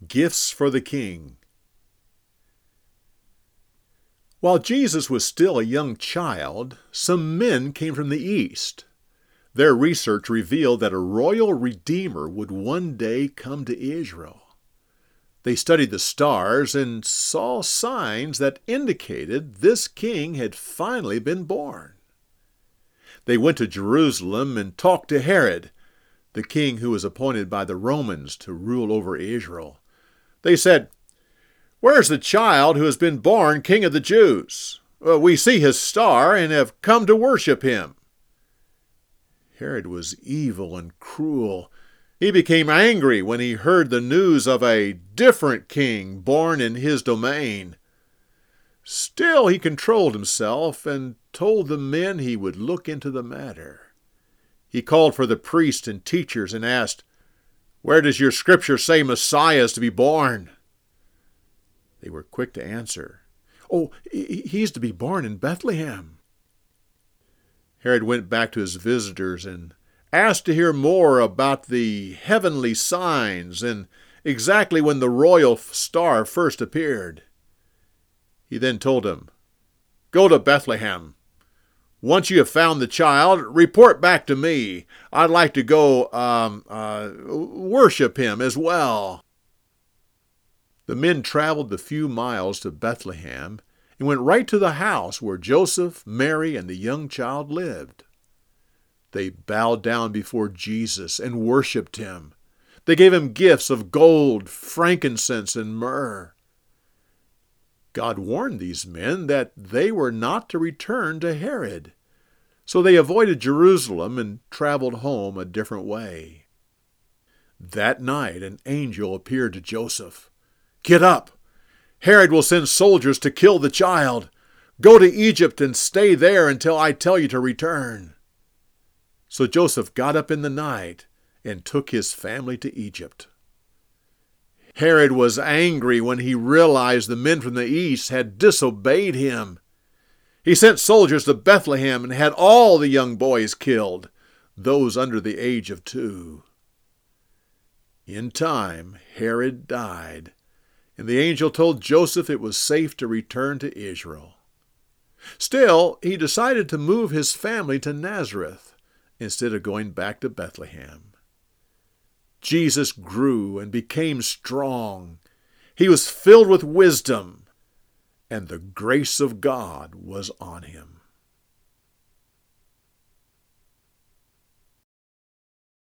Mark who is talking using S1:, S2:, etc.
S1: Gifts for the King. While Jesus was still a young child, some men came from the east. Their research revealed that a royal redeemer would one day come to Israel. They studied the stars and saw signs that indicated this king had finally been born. They went to Jerusalem and talked to Herod, the king who was appointed by the Romans to rule over Israel. They said, "Where's the child who has been born King of the Jews? We see his star and have come to worship him." Herod was evil and cruel. He became angry when he heard the news of a different king born in his domain. Still, he controlled himself and told the men he would look into the matter. He called for the priests and teachers and asked, "Where does your scripture say Messiah is to be born?" They were quick to answer, "Oh, he's to be born in Bethlehem." Herod went back to his visitors and asked to hear more about the heavenly signs and exactly when the royal star first appeared. He then told them, "Go to Bethlehem. Once you have found the child, report back to me. I'd like to go worship him as well." The men traveled the few miles to Bethlehem and went right to the house where Joseph, Mary, and the young child lived. They bowed down before Jesus and worshiped him. They gave him gifts of gold, frankincense, and myrrh. God warned these men that they were not to return to Herod, so they avoided Jerusalem and traveled home a different way. That night an angel appeared to Joseph. "Get up! Herod will send soldiers to kill the child. Go to Egypt and stay there until I tell you to return." So Joseph got up in the night and took his family to Egypt. Herod was angry when he realized the men from the east had disobeyed him. He sent soldiers to Bethlehem and had all the young boys killed, those under the age of 2. In time, Herod died, and the angel told Joseph it was safe to return to Israel. Still, he decided to move his family to Nazareth instead of going back to Bethlehem. Jesus grew and became strong. He was filled with wisdom, and the grace of God was on him.